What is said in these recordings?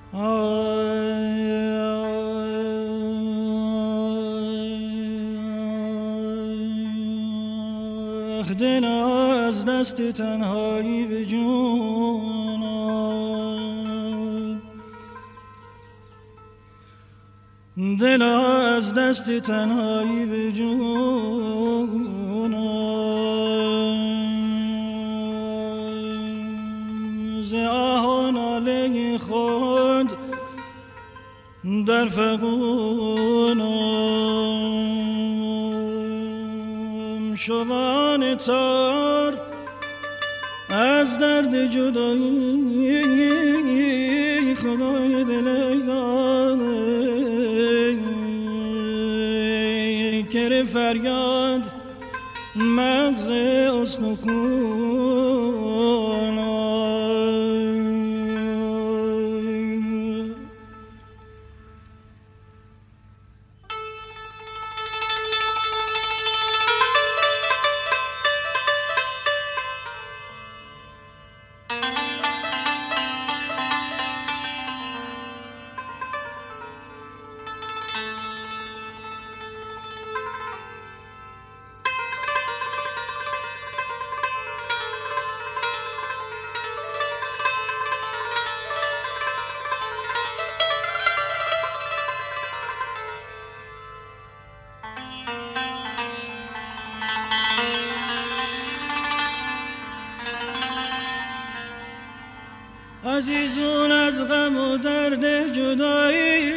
دل از دست تنهایی به جون آمد، دل از دست تنهایی به جون آمد، ز آه و ناله خود در فغون شوان تار از درد جدایی خدای دل داده کر فریاد مغز استخون عزیزون از غم و درد جدایی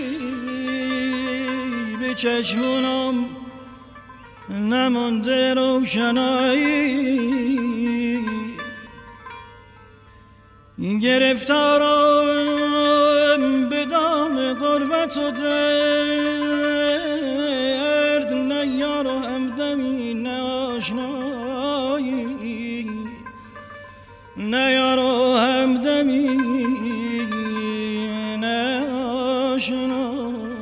به چشمونم نمونده روشنایی گرفتارم به دام غربت و درد نه یار و همدمی نه آشنایی نه یار و همدمی نه آشنایی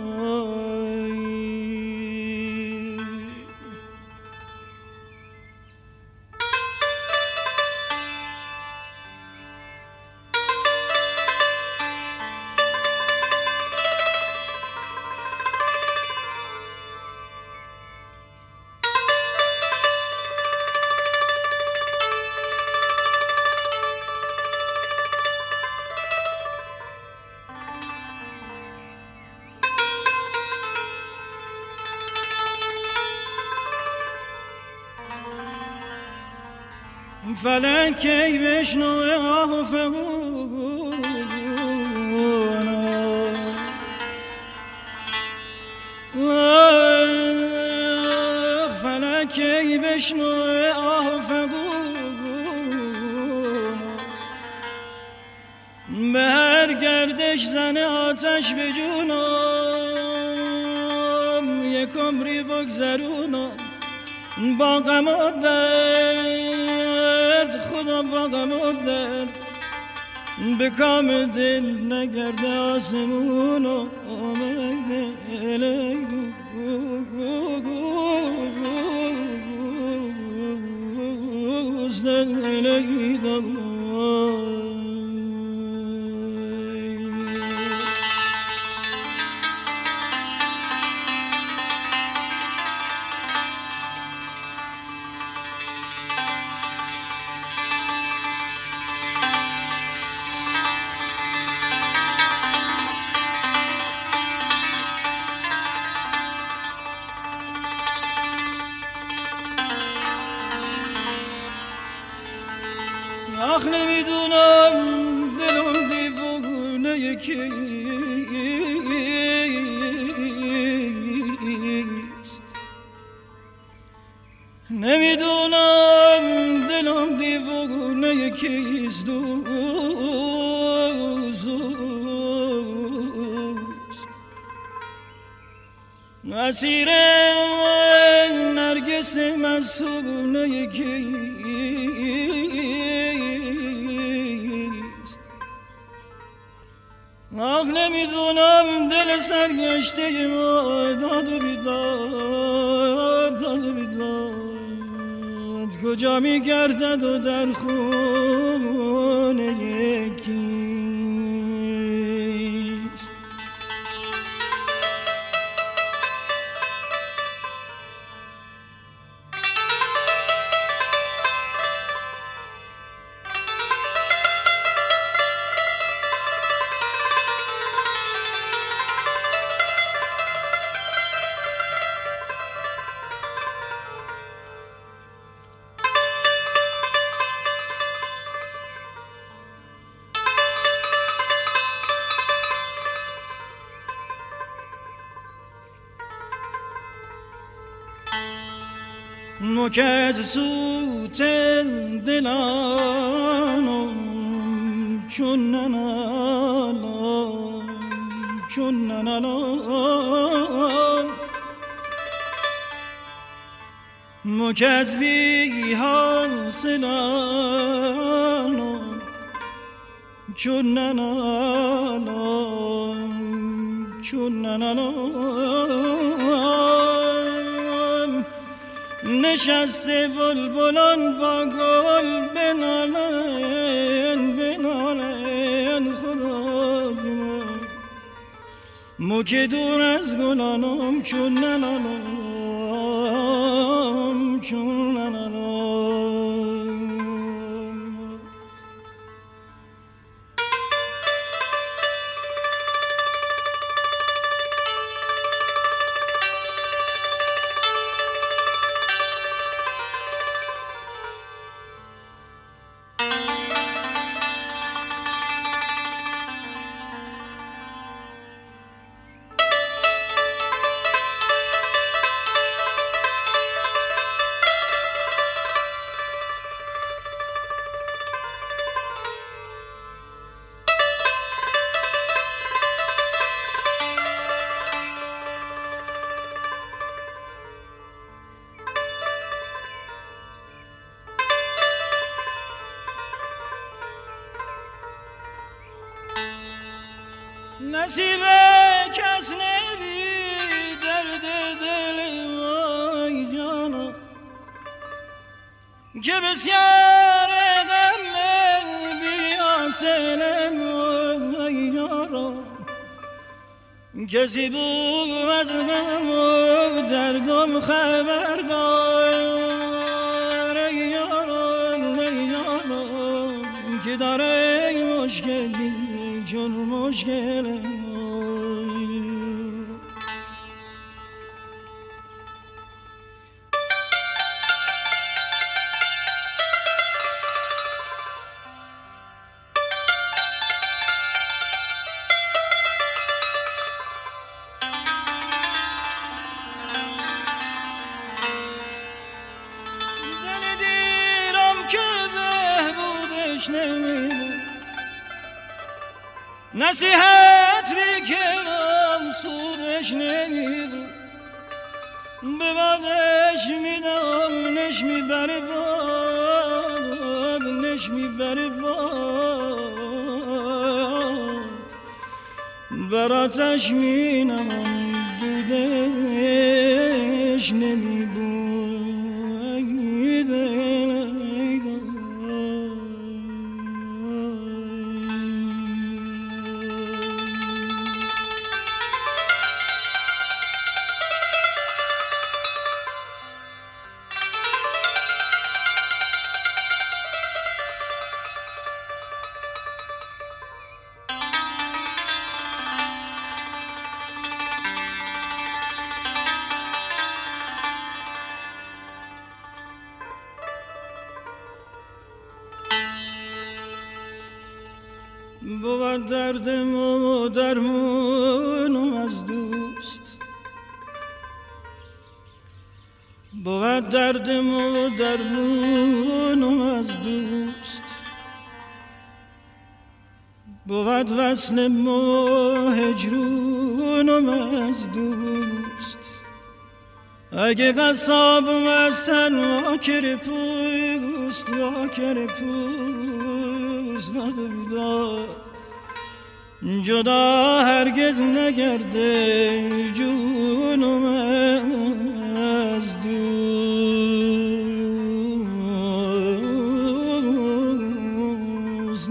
فلک ای بشنو آه و فغون فلک ای بشنو آه و فغون به هر گردش زن آتش به جونم یک عمری بگذرونم با غم و درد خدا با غم و درد به کام دل نگرده آسمون و آمده آخ نمیدونم دلم دیوونه کیست نمیدونم دلم دیوونه کیست دوست اسیر نرگس مستونه کیست آخ نمیدونم دل سرگشته ما داد و بیداد داد و بیداد کجا میگردد و در خونه یکی مکز سوت دلانم چون ننالام چون ننالام مکز بی حاصلانم چون ننالام چون ننالام نشسته بلبلان با گل بنالن بنالن خدا مو که دور از گلانم چون ننالام چون ننالام نصیب کس نبی درد دل وای جانا که بسیار غم بی حاصل وای یارا کسی بود از غم و دردم خبردار ای یارا که داره مشکلی چون مشکل دل دیرم که بهبودش نمیده نصیحت بیکنم سودش نمیده به بادش میدم نش میبره باد نش میبره باد براتش مینم دودش نمیبویده بود دردم و درمونم از دوست بود دردم و درمونم از دوست بود وصلم و هجرونم از دوست اگه قصابم از تن واکر پوست ندیدار جدا هرگز نگرده جونم از دوست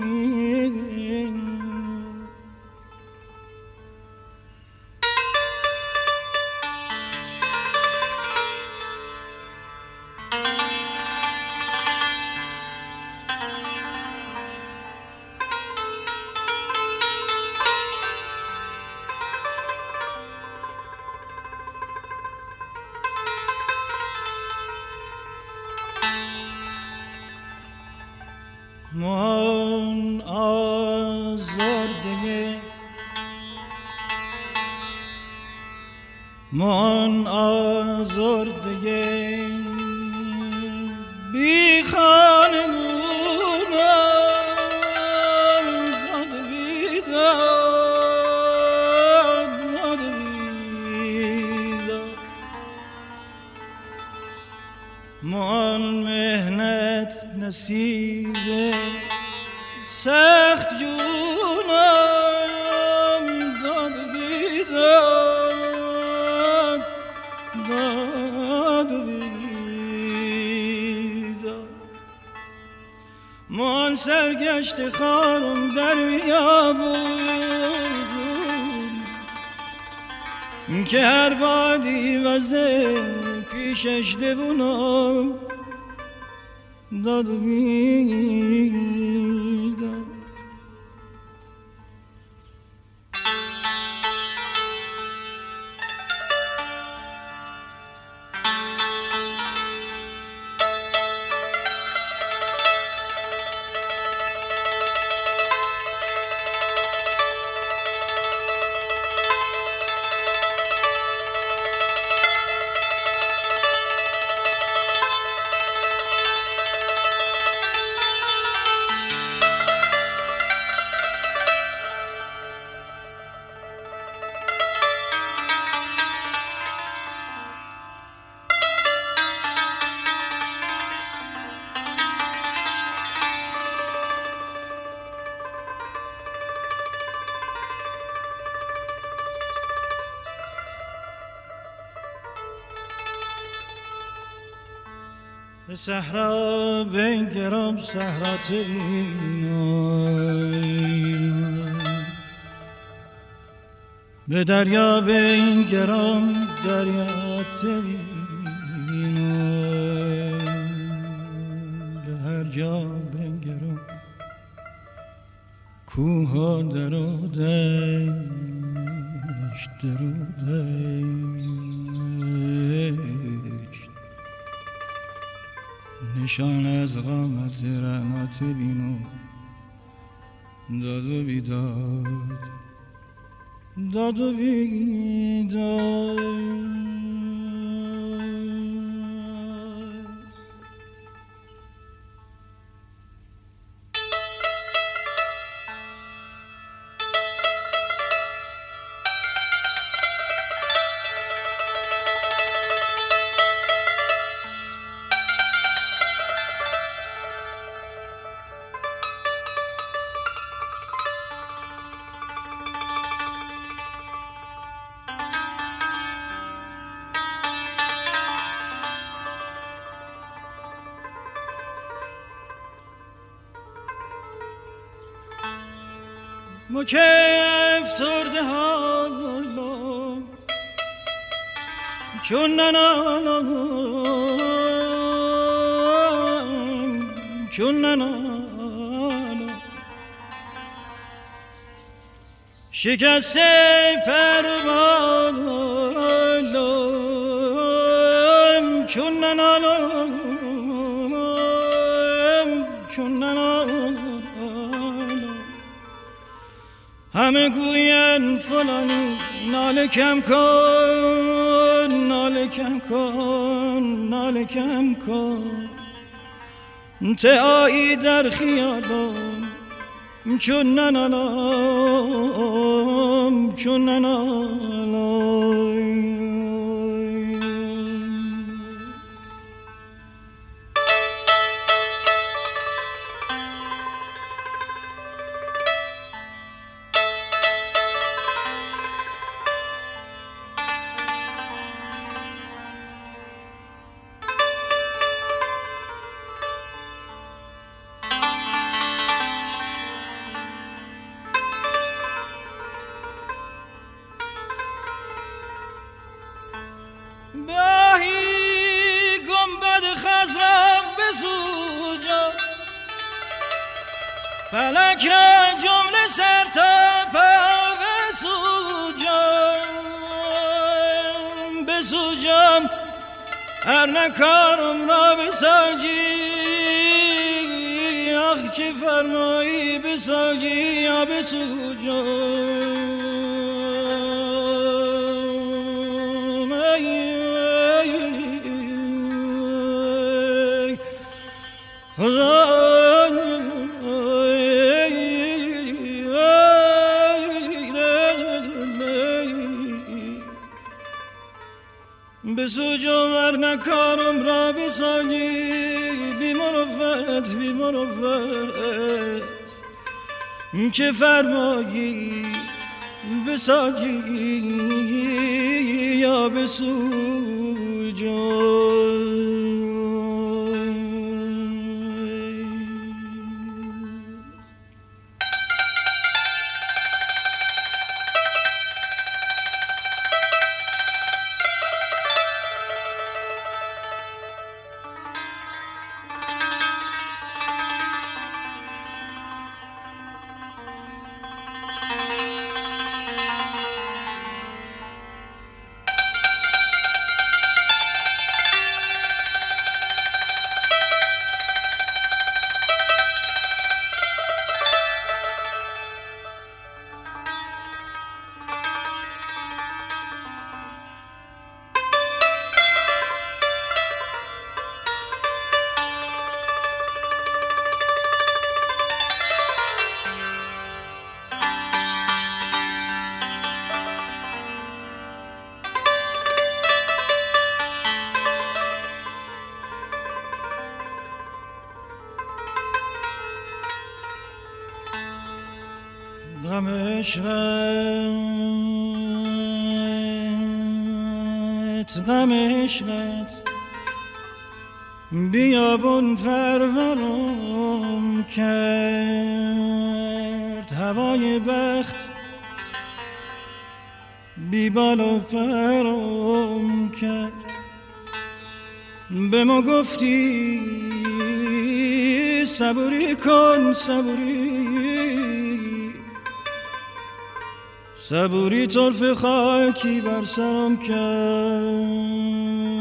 من آزرده من آزرده بی خانمونم داد بیداد من مهنت نصیبه سخت جونم داد بیداد داد بیداد من سرگشت خارم در بیابون که هر بادی وزه پیشش دوونم داد بیداد به صحرا بنگرم صحرا تبینم به دریا بنگرم دریا تبینم به هر جا بنگرم کوه و در و دشت در و دشت نشان از قامت رعنات بینو داد و بیداد داد و بیداد مکف سرده حالا چون ننالم چون ننالم شکسته پروالم چون ننالم چون ننالم همه گوین فلانی ناله کم کن ناله کم کن ناله کم کن تعایی در خیالم چون ننالم چون ننالم فلک را جمله سر تا پا بسوجم هر نکارم را بساجی آخ چه فرمایی بساجی یا بسوجم به سوج آور نکارم را بسانی بی مروت که فرمایی بساگی یا بسوج غم عشقت بیابون پرورم کرد هوای بخت بی بال و پرم کرد به ما گفتی صبوری کن صبوری طرف خاکی بر سرم کرد